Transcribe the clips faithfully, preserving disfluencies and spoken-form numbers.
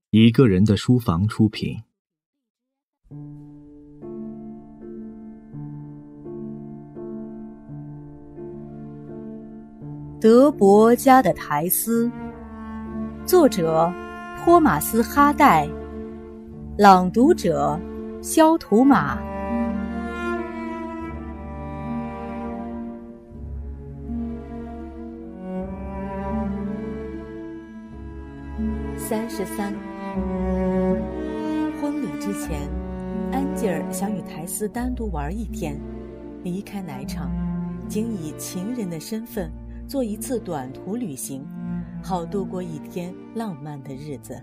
一个人的书房出品。 德伯家的苔丝，作者托马斯·哈代，朗读者肖图马。三十三。婚礼之前，安吉尔想与苔丝单独玩一天，离开奶场，仅以情人的身份做一次短途旅行，好度过一天浪漫的日子。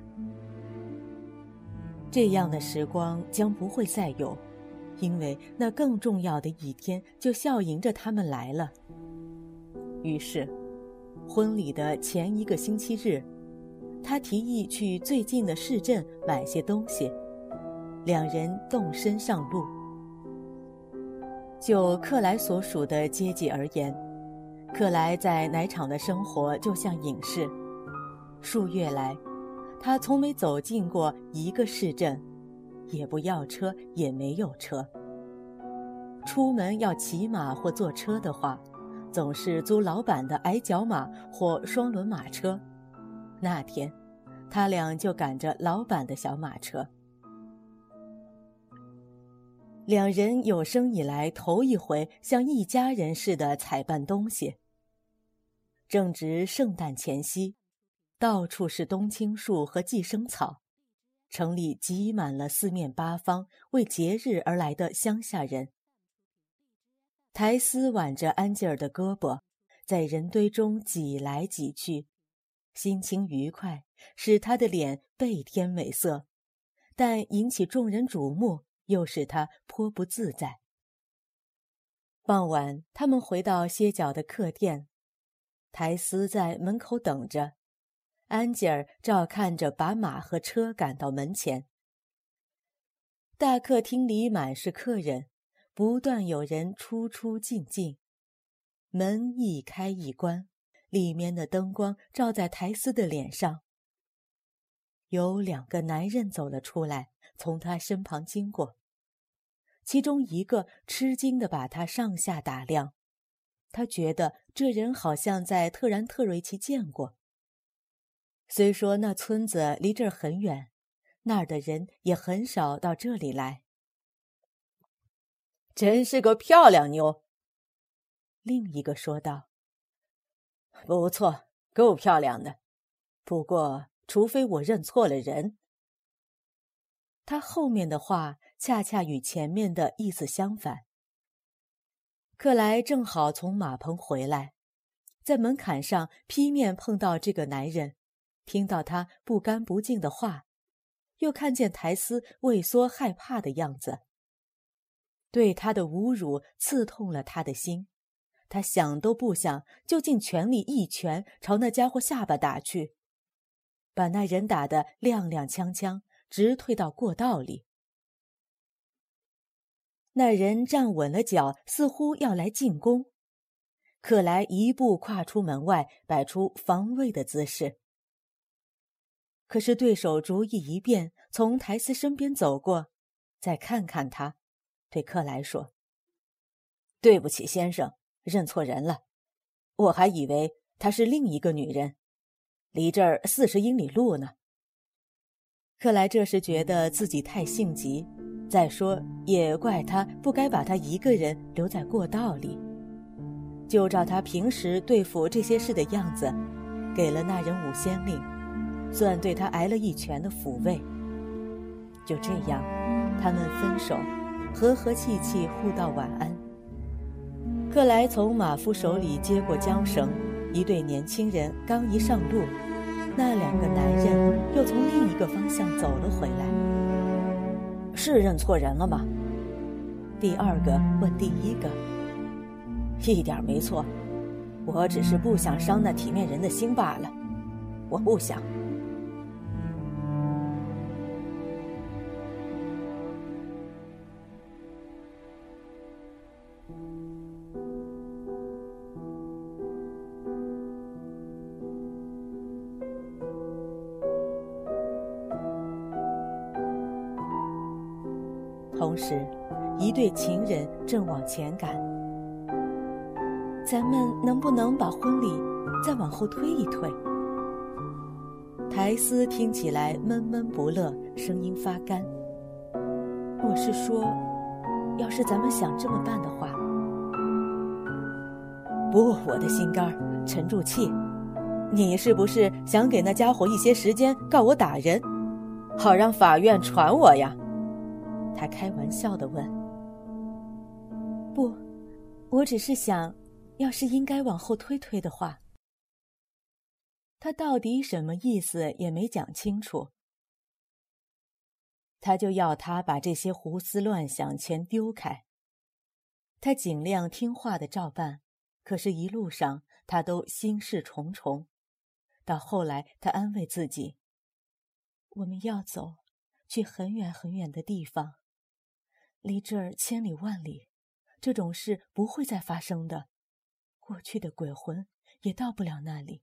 这样的时光将不会再有，因为那更重要的一天就笑迎着他们来了。于是，婚礼的前一个星期日，他提议去最近的市镇买些东西，两人动身上路。就克莱所属的阶级而言，克莱在奶场的生活就像隐士。数月来，他从没走进过一个市镇，也不要车，也没有车。出门要骑马或坐车的话，总是租老板的矮脚马或双轮马车。那天，他俩就赶着老板的小马车。两人有生以来头一回像一家人似的采办东西。正值圣诞前夕，到处是冬青树和寄生草，城里挤满了四面八方为节日而来的乡下人。苔丝挽着安吉尔的胳膊，在人堆中挤来挤去，心情愉快，使他的脸倍添美色，但引起众人瞩目，又使他颇不自在。傍晚，他们回到歇脚的客店，苔丝在门口等着，安吉尔照看着把马和车赶到门前。大客厅里满是客人，不断有人出出进进，门一开一关，里面的灯光照在苔丝的脸上。有两个男人走了出来，从他身旁经过，其中一个吃惊地把他上下打量，他觉得这人好像在特然特瑞奇见过。虽说那村子离这儿很远，那儿的人也很少到这里来。 真是个漂亮妞， 另一个说道。 不错，够漂亮的，不过除非我认错了人。 他后面的话恰恰与前面的意思相反。克莱正好从马棚回来，在门槛上劈面碰到这个男人，听到他不干不净的话，又看见苔丝畏缩害怕的样子。对他的侮辱刺痛了他的心，他想都不想，就尽全力一拳朝那家伙下巴打去，把那人打得踉踉跄跄，直退到过道里。那人站稳了脚，似乎要来进攻。克莱一步跨出门外，摆出防卫的姿势。可是对手主意一变，从苔丝身边走过，再看看他，对克莱说： 对不起，先生，认错人了，我还以为她是另一个女人，离这儿四十英里路呢。 克莱这时觉得自己太性急，再说也怪他不该把他一个人留在过道里，就照他平时对付这些事的样子，给了那人五先令，算对他挨了一拳的抚慰。就这样，他们分手，和和气气互道晚安。克莱从马夫手里接过缰绳，一对年轻人刚一上路，那两个男人又从另一个方向走了回来。 是认错人了吗？ 第二个问第一个。 一点没错，我只是不想伤那体面人的心罢了，我不想。 同时，一对情人正往前赶。咱们能不能把婚礼再往后推一推？苔丝听起来闷闷不乐，声音发干。我是说，要是咱们想这么办的话。不，我的心肝儿，沉住气。你是不是想给那家伙一些时间告我打人，好让法院传我呀？他开玩笑地问。不，我只是想，要是应该往后推推的话。他到底什么意思也没讲清楚。他就要他把这些胡思乱想全丢开。他尽量听话的照办，可是一路上他都心事重重。到后来他安慰自己，我们要走，去很远很远的地方，离这儿千里万里，这种事不会再发生的，过去的鬼魂也到不了那里。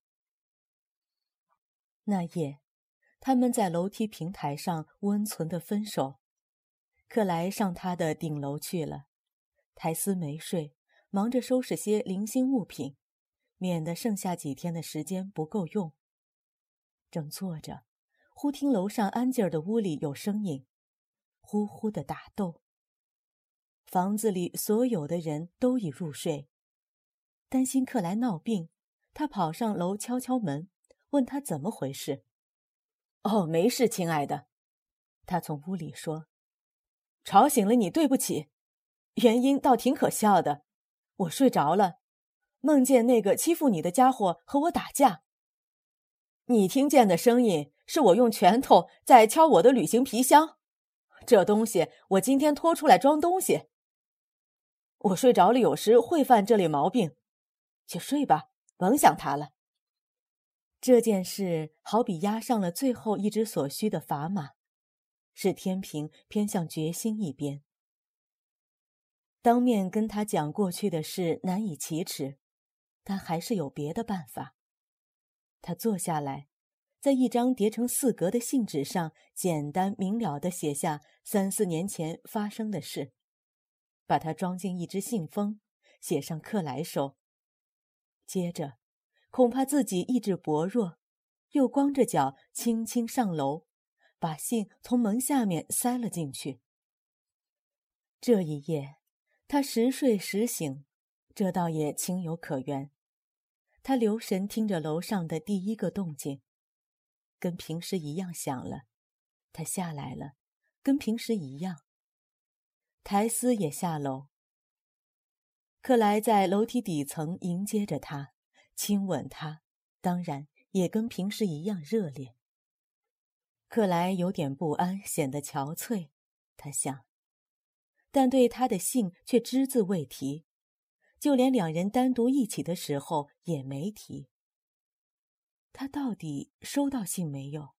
那夜，他们在楼梯平台上温存的分手。克莱上他的顶楼去了，苔丝没睡，忙着收拾些零星物品，免得剩下几天的时间不够用。正坐着，忽听楼上安静的屋里有声音，呼呼的打斗。房子里所有的人都已入睡，担心克莱闹病，他跑上楼敲敲门，问他怎么回事。哦，没事，亲爱的，他从屋里说。吵醒了你，对不起。原因倒挺可笑的，我睡着了，梦见那个欺负你的家伙和我打架。你听见的声音是我用拳头在敲我的旅行皮箱，这东西我今天拖出来装东西。我睡着了，有时会犯这类毛病。去睡吧，甭想他了。这件事好比压上了最后一只所需的砝码，使天平偏向决心一边。当面跟他讲过去的事难以启齿，但还是有别的办法。他坐下来，在一张叠成四格的信纸上简单明了地写下三四年前发生的事，把它装进一只信封，写上克莱手。接着恐怕自己意志薄弱，又光着脚轻轻上楼，把信从门下面塞了进去。这一夜他时睡时醒，这倒也情有可原。他留神听着楼上的第一个动静，跟平时一样响了。他下来了，跟平时一样。苔丝也下楼。克莱在楼梯底层迎接着他，亲吻他，当然也跟平时一样热烈。克莱有点不安，显得憔悴，他想，但对他的信却只字未提，就连两人单独一起的时候也没提。他到底收到信没有？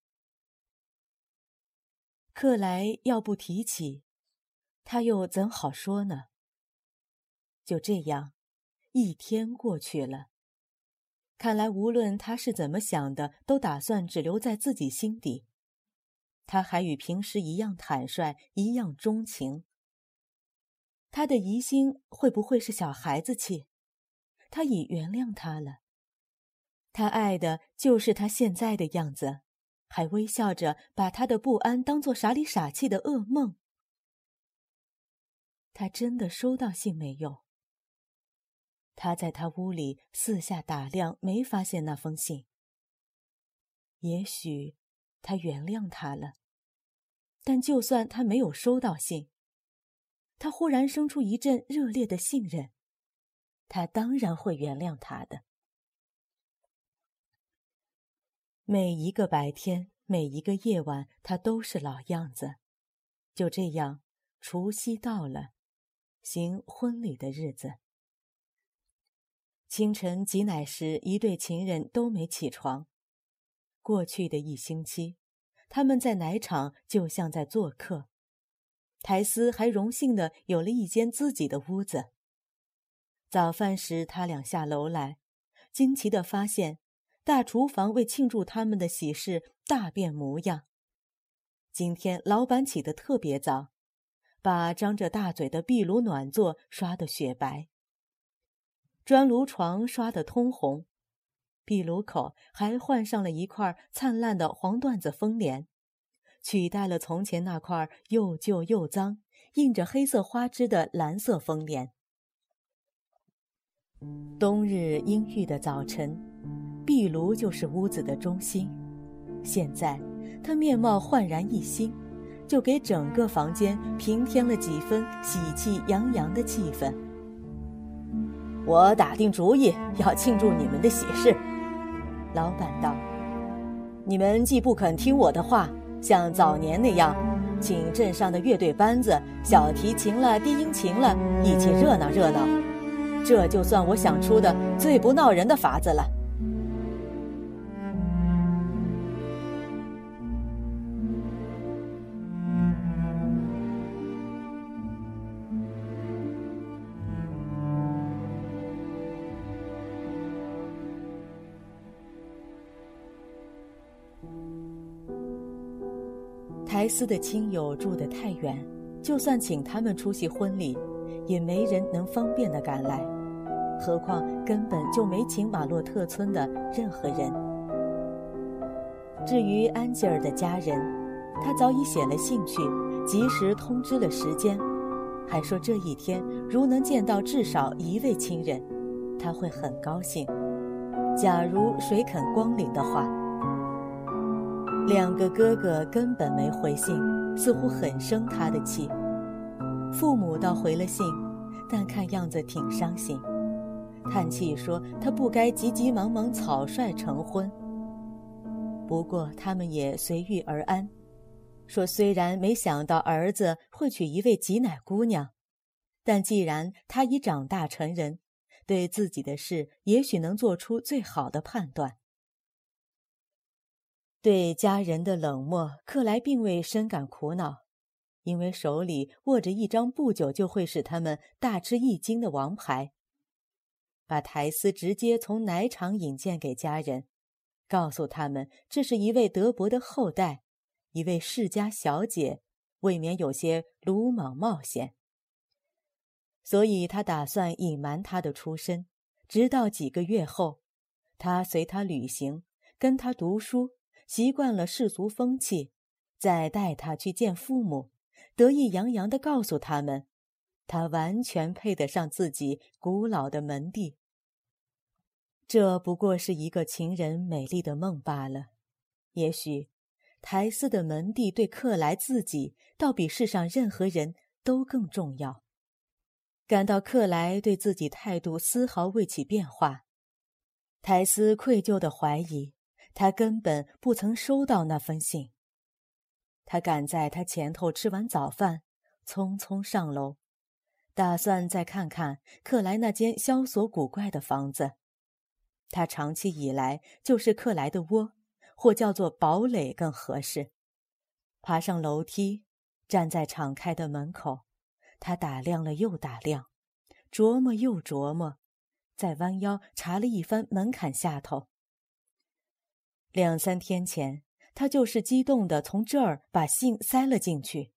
克莱要不提起，他又怎好说呢？就这样，一天过去了。看来无论他是怎么想的，都打算只留在自己心底。他还与平时一样坦率，一样钟情。他的疑心会不会是小孩子气？他已原谅他了。他爱的就是他现在的样子，还微笑着把他的不安当作傻里傻气的噩梦。他真的收到信没有？他在他屋里四下打量，没发现那封信。也许他原谅他了，但就算他没有收到信，他忽然生出一阵热烈的信任，他当然会原谅他的。每一个白天，每一个夜晚，他都是老样子。就这样，除夕到了，行婚礼的日子。清晨挤奶时，一对情人都没起床。过去的一星期，他们在奶场就像在做客。苔丝还荣幸地有了一间自己的屋子。早饭时，他俩下楼来，惊奇地发现大厨房为庆祝他们的喜事大变模样。今天老板起得特别早， 把张着大嘴的壁炉暖座刷得雪白，砖炉床刷得通红，壁炉口还换上了一块灿烂的黄缎子风帘，取代了从前那块又旧又脏、印着黑色花枝的蓝色风帘。冬日阴郁的早晨，壁炉就是屋子的中心。现在他面貌焕然一新，就给整个房间平添了几分喜气洋洋的气氛。我打定主意要庆祝你们的喜事，老板道。你们既不肯听我的话，像早年那样，请镇上的乐队班子、小提琴了、低音琴了，一起热闹热闹。这就算我想出的最不闹人的法子了。台斯的亲友住得太远，就算请他们出席婚礼，也没人能方便地赶来，何况根本就没请马洛特村的任何人。至于安吉尔的家人，他早已写了信去，及时通知了时间，还说这一天如能见到至少一位亲人，他会很高兴，假如谁肯光临的话。两个哥哥根本没回信，似乎很生他的气。父母倒回了信，但看样子挺伤心，叹气说他不该急急忙忙草率成婚。不过他们也随遇而安，说虽然没想到儿子会娶一位挤奶姑娘，但既然他已长大成人，对自己的事也许能做出最好的判断。对家人的冷漠，克莱并未深感苦恼，因为手里握着一张不久就会使他们大吃一惊的王牌，把台斯直接从奶厂引荐给家人，告诉他们这是一位德伯的后代，一位世家小姐，未免有些鲁莽冒险。所以他打算隐瞒他的出身，直到几个月后，他随他旅行，跟他读书，习惯了世俗风气，再带他去见父母，得意洋洋地告诉他们，他完全配得上自己古老的门第。这不过是一个情人美丽的梦罢了。也许台斯的门第对克莱自己倒比世上任何人都更重要。感到克莱对自己态度丝毫未起变化，台斯愧疚地怀疑他根本不曾收到那封信。他赶在他前头吃完早饭，匆匆上楼，打算再看看克莱那间萧索古怪的房子。他长期以来就是克莱的窝，或叫做堡垒更合适。爬上楼梯，站在敞开的门口，他打量了又打量，琢磨又琢磨，再弯腰查了一番门槛下头。两三天前，他就是激动地从这儿把信塞了进去。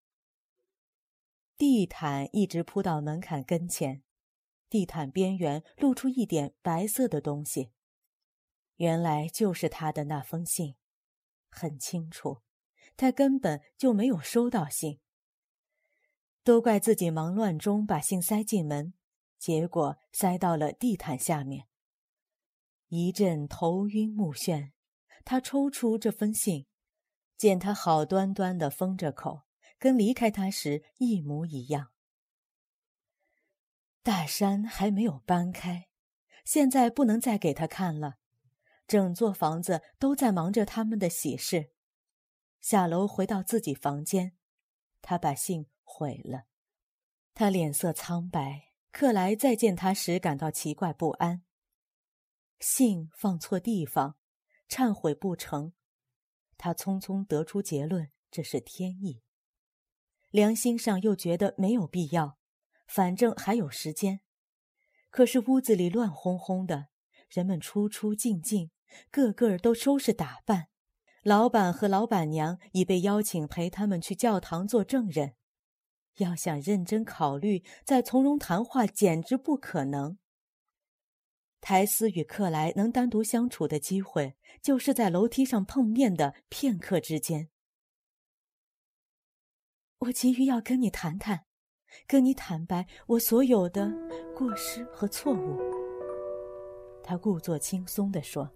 地毯一直铺到门槛跟前，地毯边缘露出一点白色的东西，原来就是他的那封信。很清楚，他根本就没有收到信。都怪自己忙乱中把信塞进门，结果塞到了地毯下面。一阵头晕目眩，他抽出这封信，见他好端端地封着口，跟离开他时一模一样。大山还没有搬开，现在不能再给他看了，整座房子都在忙着他们的喜事。下楼回到自己房间，他把信毁了。他脸色苍白，克莱再见他时感到奇怪不安。信放错地方，忏悔不成，他匆匆得出结论，这是天意。良心上又觉得没有必要，反正还有时间。可是屋子里乱哄哄的，人们出出进进，个个都收拾打扮。老板和老板娘已被邀请陪他们去教堂做证人。 要想认真考虑，再从容谈话，简直不可能。苔丝与克莱能单独相处的机会，就是在楼梯上碰面的片刻之间。我急于要跟你谈谈，跟你坦白我所有的过失和错误。他故作轻松地说。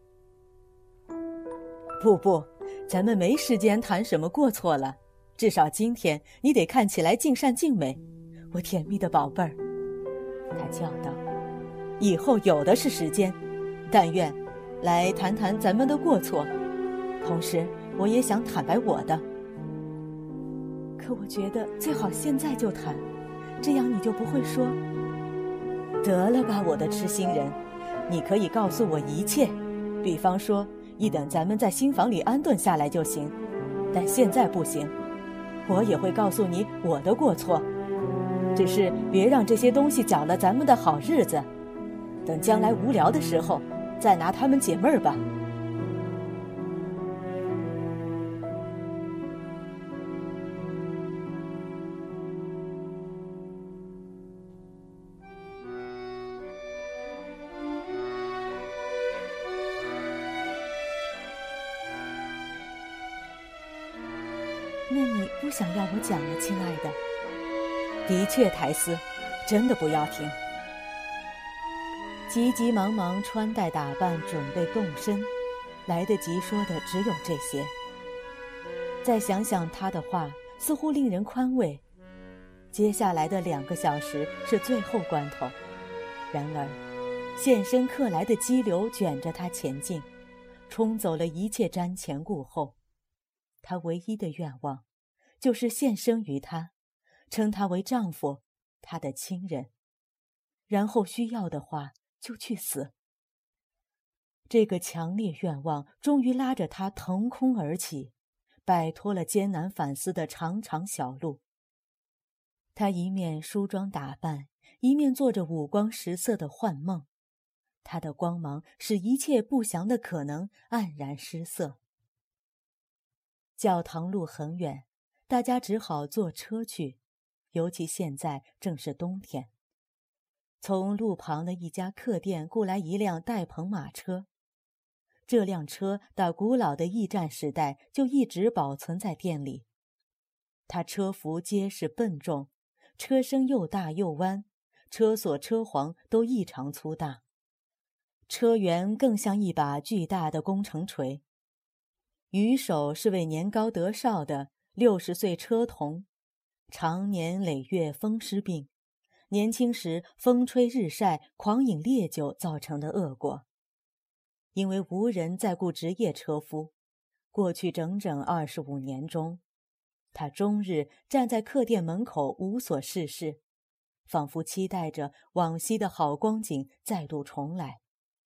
不不，咱们没时间谈什么过错了，至少今天你得看起来尽善尽美，我甜蜜的宝贝儿。他叫道。以后有的是时间，但愿来谈谈咱们的过错，同时我也想坦白我的。可我觉得最好现在就谈，这样你就不会说。得了吧，我的痴心人，你可以告诉我一切，比方说一等咱们在新房里安顿下来就行，但现在不行。我也会告诉你我的过错，只是别让这些东西搅了咱们的好日子，等将来无聊的时候再拿它们解闷儿吧。那你不想要我讲了，亲爱的？的确，苔丝，真的不要听。急急忙忙穿戴打扮，准备动身，来得及说的只有这些。再想想他的话，似乎令人宽慰。接下来的两个小时是最后关头，然而现身克莱的激流卷着他前进，冲走了一切瞻前顾后。他唯一的愿望就是献身于他，称他为丈夫，他的亲人，然后需要的话就去死。这个强烈愿望终于拉着他腾空而起，摆脱了艰难反思的长长小路。他一面梳妆打扮，一面做着五光十色的幻梦，他的光芒使一切不祥的可能黯然失色。教堂路很远，大家只好坐车去，尤其现在正是冬天。从路旁的一家客店雇来一辆带棚马车，这辆车到古老的驿站时代就一直保存在店里。它车幅结实笨重，车身又大又弯，车锁车簧都异常粗大，车辕更像一把巨大的工程锤。鱼手是位年高德少的六十岁车童，常年累月风湿病，年轻时风吹日晒狂饮烈酒造成的恶果。因为无人再雇职业车夫，过去整整二十五年中，他终日站在客店门口无所事事，仿佛期待着往昔的好光景再度重来。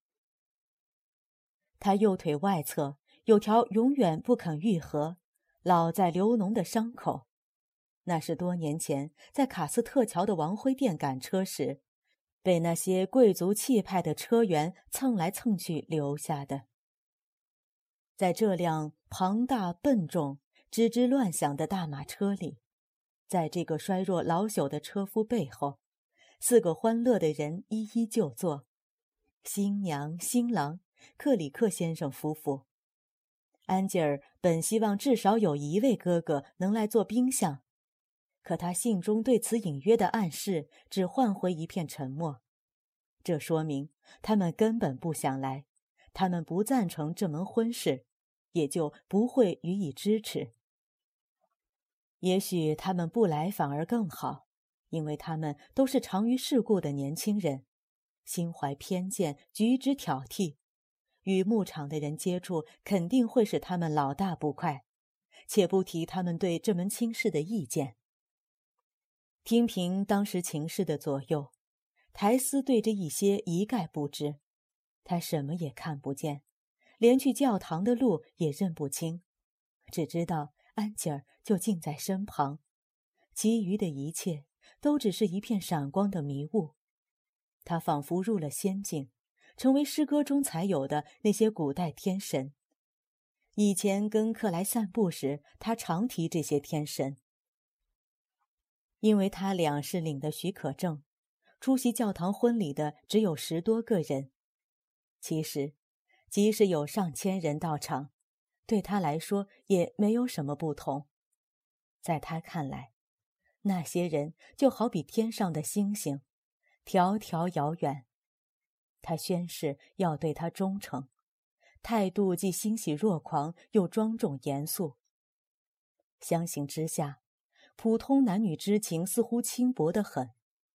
他右腿外侧有条永远不肯愈合、老在流脓的伤口，那是多年前在卡斯特桥的王辉店赶车时，被那些贵族气派的车员蹭来蹭去留下的。在这辆庞大笨重、吱吱乱响的大马车里，在这个衰弱老朽的车夫背后，四个欢乐的人一一就座：新娘、新郎、克里克先生夫妇。安吉尔本希望至少有一位哥哥能来做宾相，可他信中对此隐约的暗示只换回一片沉默。这说明他们根本不想来，他们不赞成这门婚事，也就不会予以支持。也许他们不来反而更好，因为他们都是长于世故的年轻人，心怀偏见，举止挑剔，与牧场的人接触肯定会使他们老大不快，且不提他们对这门亲事的意见。听凭当时情势的左右，苔丝对这一些一概不知，他什么也看不见，连去教堂的路也认不清，只知道安吉尔就近在身旁，其余的一切都只是一片闪光的迷雾。他仿佛入了仙境，成为诗歌中才有的那些古代天神。以前跟克莱散步时，他常提这些天神。 因为他俩是领的许可证，出席教堂婚礼的只有十多个人。其实，即使有上千人到场，对他来说也没有什么不同。在他看来，那些人就好比天上的星星，迢迢遥远。他宣誓要对他忠诚，态度既欣喜若狂，又庄重严肃。相形之下，普通男女之情似乎轻薄得很。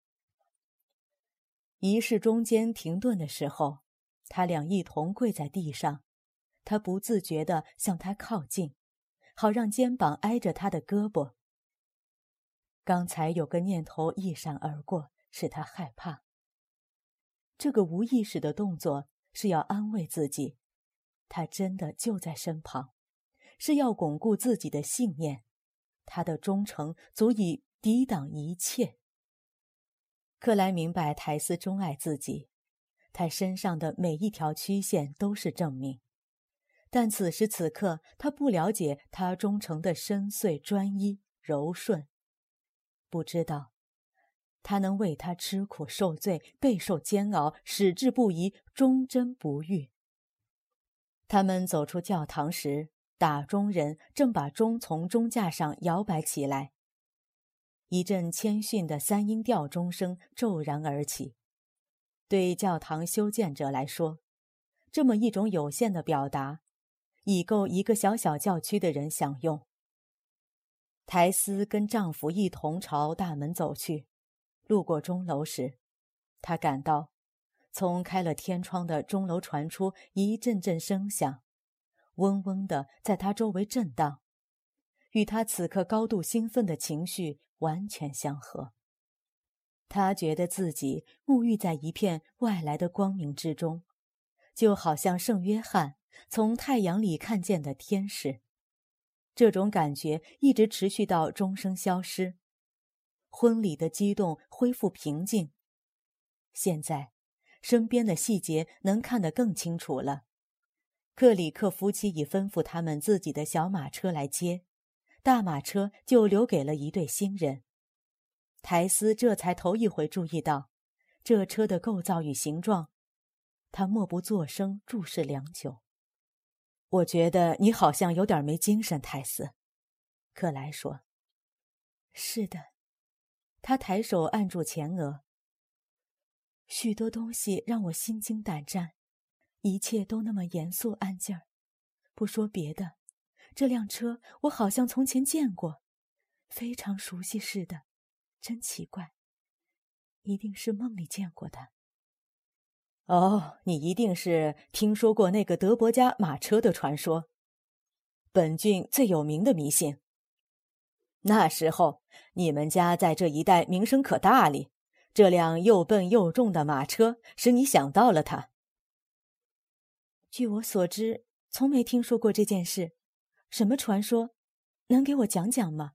仪式中间停顿的时候，他俩一同跪在地上，他不自觉地向他靠近，好让肩膀挨着他的胳膊。刚才有个念头一闪而过，使他害怕。这个无意识的动作是要安慰自己，他真的就在身旁，是要巩固自己的信念，他的忠诚足以抵挡一切。克莱明白苔丝钟爱自己，他身上的每一条曲线都是证明。但此时此刻，他不了解他忠诚的深邃、专一、柔顺，不知道他能为他吃苦受罪，备受煎熬，矢志不移，忠贞不渝。他们走出教堂时，打钟人正把钟从钟架上摇摆起来，一阵谦逊的三音调钟声骤然而起。对教堂修建者来说，这么一种有限的表达，已够一个小小教区的人享用。苔丝跟丈夫一同朝大门走去，路过钟楼时，她感到从开了天窗的钟楼传出一阵阵声响，嗡嗡地在她周围震荡，与她此刻高度兴奋的情绪完全相合。她觉得自己沐浴在一片外来的光明之中，就好像圣约翰从太阳里看见的天使。这种感觉一直持续到钟声消失，婚礼的激动恢复平静。现在，身边的细节能看得更清楚了。克里克夫妻已吩咐他们自己的小马车来接，大马车就留给了一对新人。苔丝这才头一回注意到这车的构造与形状，他默不作声，注视良久。我觉得你好像有点没精神，苔丝，克莱说。是的，他抬手按住前额。许多东西让我心惊胆战，一切都那么严肃安静儿。不说别的，这辆车我好像从前见过，非常熟悉似的，真奇怪，一定是梦里见过的。哦，你一定是听说过那个德伯家马车的传说，本郡最有名的迷信。那时候你们家在这一带名声可大哩，这辆又笨又重的马车使你想到了它。据我所知，从没听说过这件事。什么传说？能给我讲讲吗？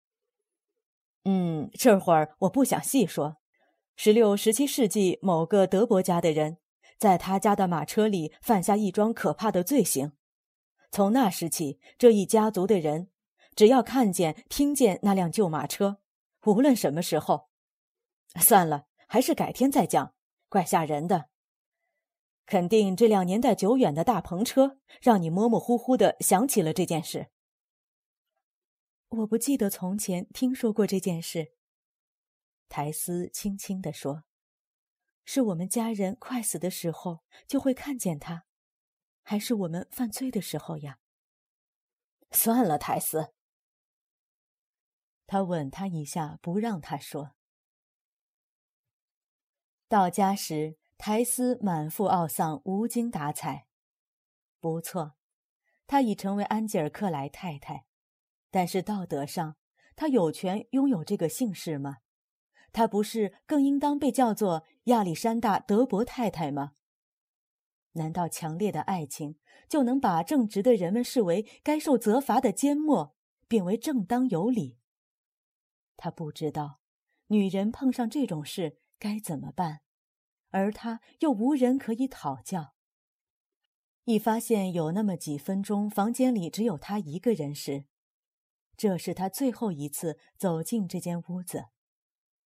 嗯，这会儿我不想细说。十六、十七世纪某个德伯家的人，在他家的马车里犯下一桩可怕的罪行。从那时起，这一家族的人，只要看见、听见那辆旧马车，无论什么时候，算了，还是改天再讲，怪吓人的。肯定这辆年代久远的大篷车，让你模模糊糊地想起了这件事。我不记得从前听说过这件事。苔丝轻轻地说，是我们家人快死的时候就会看见他，还是我们犯罪的时候呀？算了，苔丝。他吻他一下，不让他说。到家时，苔丝满腹懊丧，无精打采。不错，她已成为安吉尔克莱太太，但是道德上，她有权拥有这个姓氏吗？她不是更应当被叫做亚历山大·德伯太太吗？难道强烈的爱情就能把正直的人们视为该受责罚的缄默，变为正当有理？她不知道，女人碰上这种事该怎么办，而她又无人可以讨教。一发现有那么几分钟房间里只有她一个人时，这是她最后一次走进这间屋子。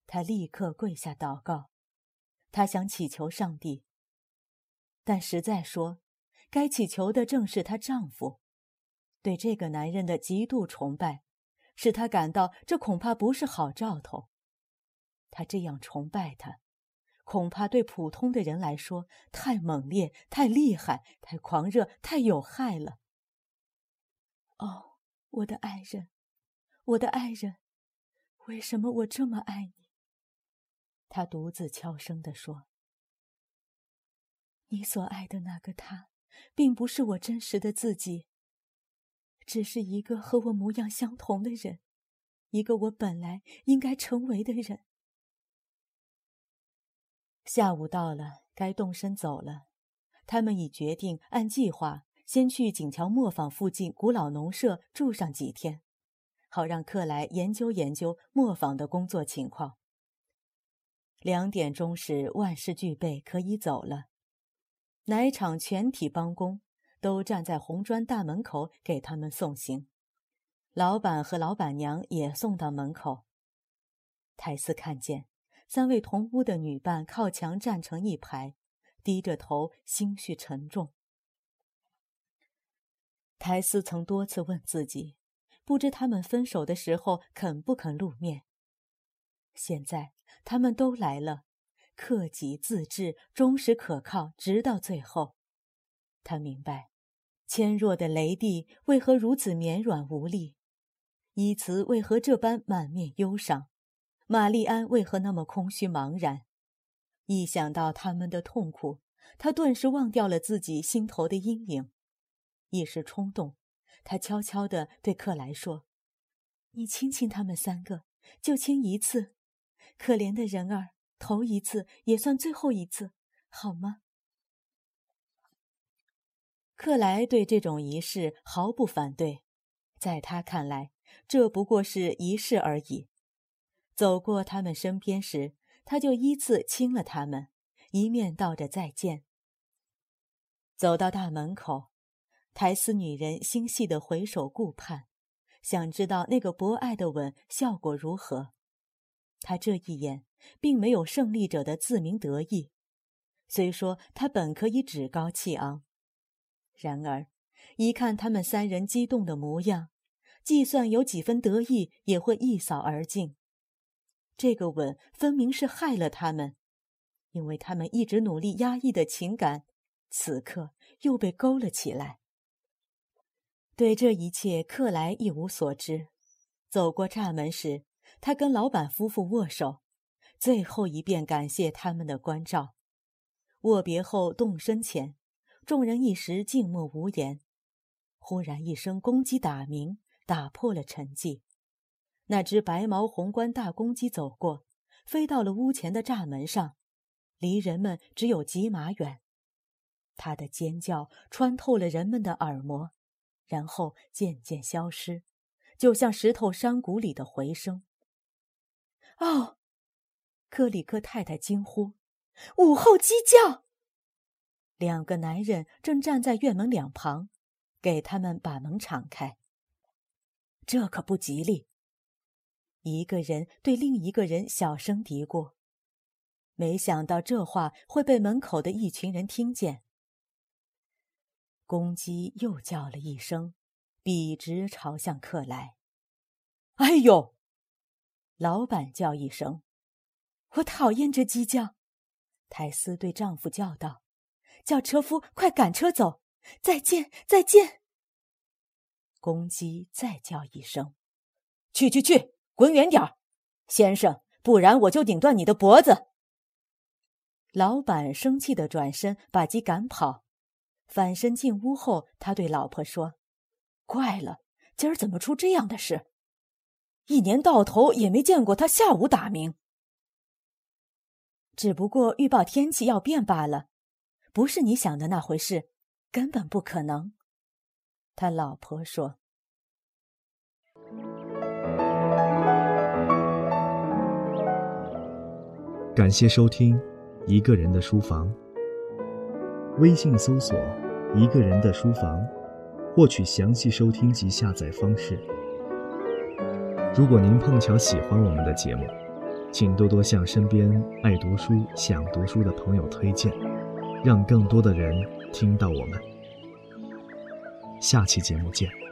她立刻跪下祷告，她想祈求上帝。但实在说，该祈求的正是她丈夫。对这个男人的极度崇拜，使她感到这恐怕不是好兆头。她这样崇拜他，恐怕对普通的人来说太猛烈、太厉害、太狂热、太有害了。哦，我的爱人，我的爱人，为什么我这么爱你？她独自悄声地说。你所爱的那个他，并不是我真实的自己，只是一个和我模样相同的人，一个我本来应该成为的人。下午到了，该动身走了。他们已决定按计划先去锦桥磨坊附近古老农舍住上几天，好让克莱研究研究磨坊的工作情况。两点钟时，万事俱备，可以走了。奶厂全体帮工都站在红砖大门口给他们送行，老板和老板娘也送到门口。泰斯看见三位同屋的女伴靠墙站成一排，低着头，心绪沉重。泰斯曾多次问自己，不知他们分手的时候肯不肯露面。现在他们都来了，克己自制，忠实可靠，直到最后。他明白，纤弱的雷蒂为何如此绵软无力，伊茨为何这般满面忧伤，玛丽安为何那么空虚茫然。一想到他们的痛苦，他顿时忘掉了自己心头的阴影。一时冲动，他悄悄地对克莱说：“你亲亲他们三个，就亲一次，可怜的人儿，头一次也算最后一次，好吗？”克莱对这种仪式毫不反对，在他看来，这不过是仪式而已。走过他们身边时，他就依次亲了他们，一面道着再见。走到大门口，苔丝女人心细地回首顾盼，想知道那个博爱的吻效果如何。她这一眼并没有胜利者的自鸣得意，虽说她本可以趾高气昂，然而一看他们三人激动的模样，计算有几分得意也会一扫而尽。这个吻分明是害了他们，因为他们一直努力压抑的情感，此刻又被勾了起来。对这一切，克莱一无所知。走过栅门时，他跟老板夫妇握手，最后一遍感谢他们的关照。握别后动身前，众人一时静默无言。忽然一声公鸡打鸣，打破了沉寂。那只白毛红冠大公鸡走过，飞到了屋前的栅门上，离人们只有几码远。它的尖叫穿透了人们的耳膜，然后渐渐消失，就像石头山谷里的回声。哦！克里克太太惊呼：“午后鸡叫！”两个男人正站在院门两旁，给他们把门敞开。这可不吉利。一个人对另一个人小声嘀咕，没想到这话会被门口的一群人听见。公鸡又叫了一声，笔直朝向克莱。哎呦！老板叫一声。我讨厌这鸡叫。苔丝对丈夫叫道：“叫车夫快赶车走！再见，再见！”公鸡再叫一声：“去去去，滚远点儿，先生，不然我就顶断你的脖子！”老板生气地转身把鸡赶跑。返身进屋后，他对老婆说：“怪了，今儿怎么出这样的事？一年到头也没见过他下午打鸣。”只不过预报天气要变罢了，不是你想的那回事，根本不可能。他老婆说。 感谢收听《一个人的书房》，微信搜索“一个人的书房”，获取详细收听及下载方式。如果您碰巧喜欢我们的节目， 请多多向身边爱读书、想读书的朋友推荐，让更多的人听到我们。下期节目见。